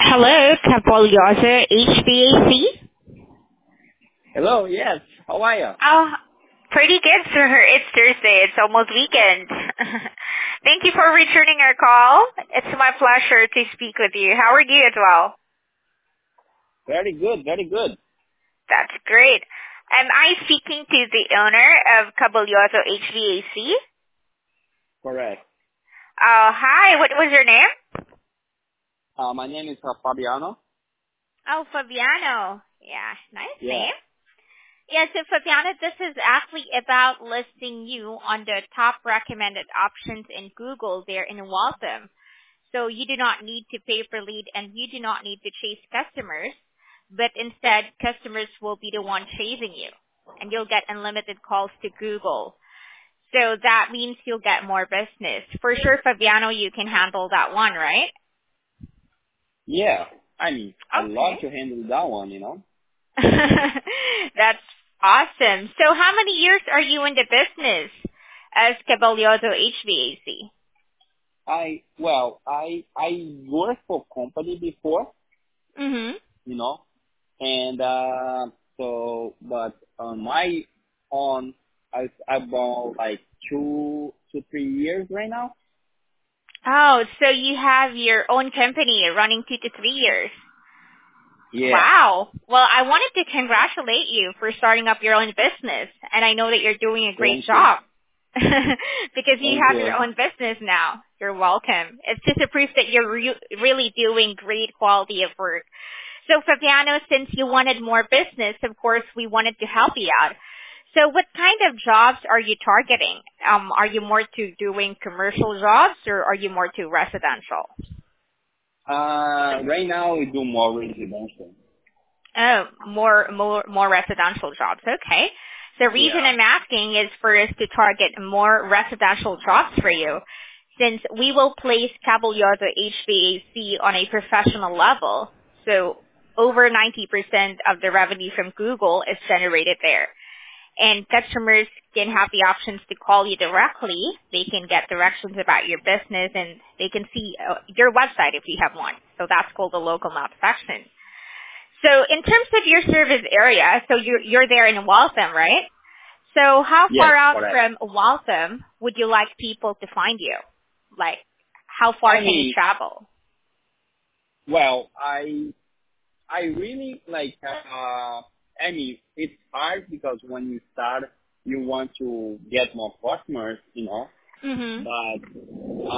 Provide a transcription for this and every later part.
Hello, Capolyosa HVAC. Hello, yes. How are you? Oh, pretty good, sir. It's Thursday. It's almost weekend. Thank you for returning our call. It's my pleasure to speak with you. How are you as well? Very good, very good. That's great. Am I speaking to the owner of Capolyosa HVAC? Correct. Oh, hi. What was your name? My name is Fabiano. Oh, Fabiano. Yeah, nice Yeah. name. Yeah, so Fabiana, this is actually about listing you on the top recommended options in Google there in Waltham. So you do not need to pay per lead and you do not need to chase customers, but instead customers will be the one chasing you and you'll get unlimited calls to Google. So that means you'll get more business. For sure, Fabiano, you can handle that one, right? Yeah. I mean, I Okay. love to handle that one. That's awesome. So how many years are you in the business as Caballioso HVAC? I worked for company before, Mhm. you know, and but on my own, I've about like 2 to 3 years right now. Oh, so you have your own company running 2 to 3 years. Yeah. Wow. Well, I wanted to congratulate you for starting up your own business, and I know that you're doing a great Thank you. job because you Thank have your you. own business now. You're welcome. It's just a proof that you're really doing great quality of work. So Fabiano, since you wanted more business, of course, we wanted to help you out. So what kind of jobs are you targeting? Are you more to doing commercial jobs or are you more to residential? Right now we do more residential. Oh, more residential jobs. Okay. The reason Yeah. I'm asking is for us to target more residential jobs for you, since we will place Caballiosa HVAC on a professional level. So over 90% of the revenue from Google is generated there. And customers can have the options to call you directly. They can get directions about your business and they can see your website if you have one. So that's called the local map section. So in terms of your service area, so you're there in Waltham, right? So how Yes, far out correct. from Waltham would you like people to find you? Like, how far I can you mean, travel? well, I really like. I mean, it's hard because when you start, you want to get more customers. Mhm. But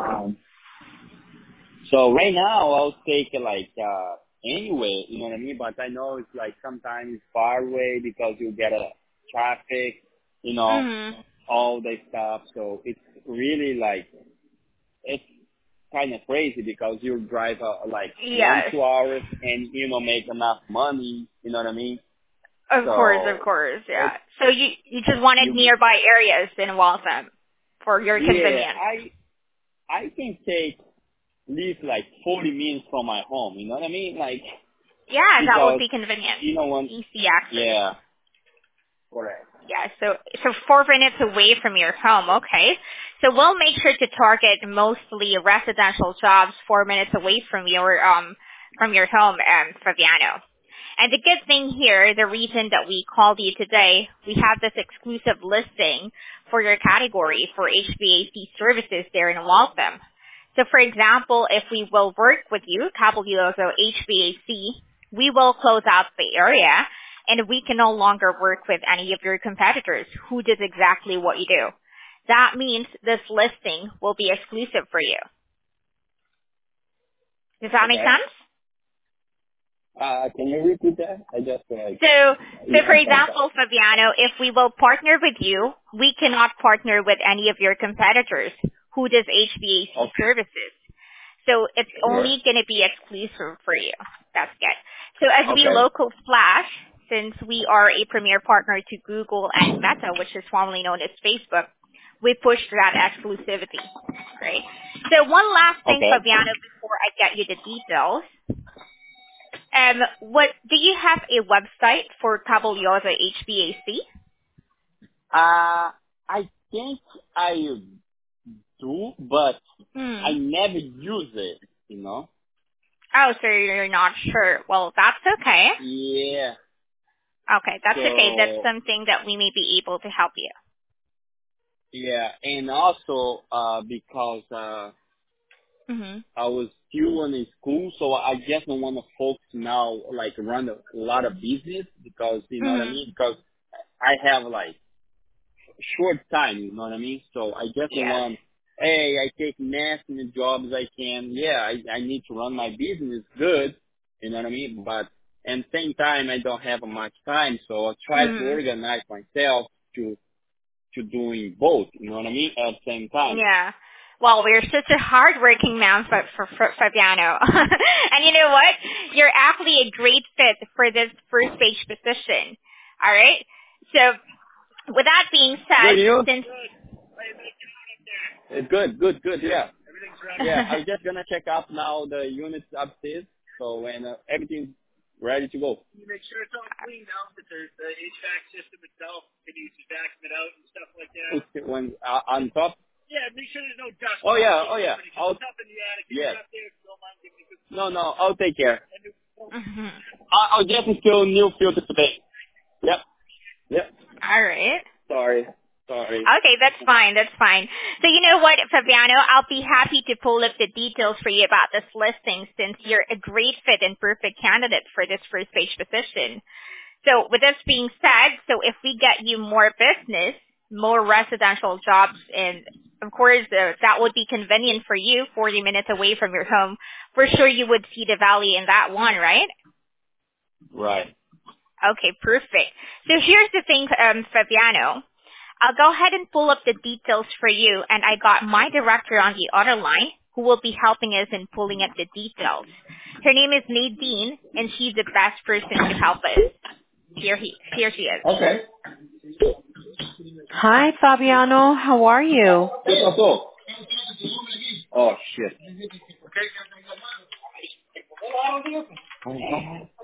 so right now, I'll take like anyway, you know what I mean. But I know it's like sometimes far away because you get a traffic, you know, Mhm. all that stuff. So it's really like it's kind of crazy because you drive like one, Yes. 2 hours and make enough money. You know what I mean? Of So course, it's yeah. So you just wanted you. nearby areas in Waltham for your Yeah, convenience. I can take leave like 40 minutes from my home. You know what I mean? Like Yeah, that would because be convenient. when Easy access. yeah, correct. Yeah, so 4 minutes away from your home, okay. So we'll make sure to target mostly residential jobs 4 minutes away from your home, Fabiano. And the good thing here, the reason that we called you today, we have this exclusive listing for your category for HVAC services there in Waltham. So for example, if we will work with you, Caballioso HVAC, we will close out the area and we can no longer work with any of your competitors who does exactly what you do. That means this listing will be exclusive for you. Does that make Okay. sense? Can you repeat that? I just like So, so yeah, for I'm sorry. example, Fabiano, if we will partner with you, we cannot partner with any of your competitors who does HVAC Okay. services. So it's Sure. only going to be exclusive for you. That's good. So as we Okay. local flash, since we are a premier partner to Google and Meta, which is formerly known as Facebook, we push that exclusivity. Great. So one last thing, Okay. Fabiano, before I get you the details. What do you have a website for Caballiosa HVAC? I think I do, but Hmm. I never use it. Oh, so you're not sure. Well, that's okay. Yeah. Okay, that's okay. That's So something that we may be able to help you. yeah, and also because Mhm. I was still in school, so I just don't want to focus now, like run a lot of business because you know what I Mhm. mean. Because I have like short time, you know what I mean. So I just don't Yes. want. Hey, I take maximum jobs I can. Yeah, I need to run my business good, you know what I mean. But at the same time, I don't have much time, so I try to Mhm. organize myself to doing both, you know what I mean, at the same time. Yeah. Well, we're such a hardworking man for Fabiano. And you know what? You're actually a great fit for this first page position. All right? So, with that being Good said, news. since... Good. Yeah. Yeah, I'm just gonna check up now the units upstairs. So when everything's ready to go. You make sure it's all cleaned out, that there's the HVAC system itself, can you just vacuum it out and stuff like that. Okay, when on top. Yeah, make sure there's no dust. Oh yeah. I'll stuff in the attic. Yes. Up there, if you don't mind giving me a good... No, I'll take care. Mhm. I'll just install new filter today. Yep. All right. Sorry. Okay, that's fine. That's fine. So you know what, Fabiano, I'll be happy to pull up the details for you about this listing since you're a great fit and perfect candidate for this first page position. So with this being said, so if we get you more business, more residential jobs, and of course that would be convenient for you, 40 minutes away from your home, for sure you would see the value in that one, right? Right. Okay, perfect. So here's the thing, Fabiano. I'll go ahead and pull up the details for you, and I got my director on the other line who will be helping us in pulling up the details. Her name is Nadine, and she's the best person to help us. Here she is. Okay. Hi, Fabiano. How are you? ¿Qué pasó? Oh shit.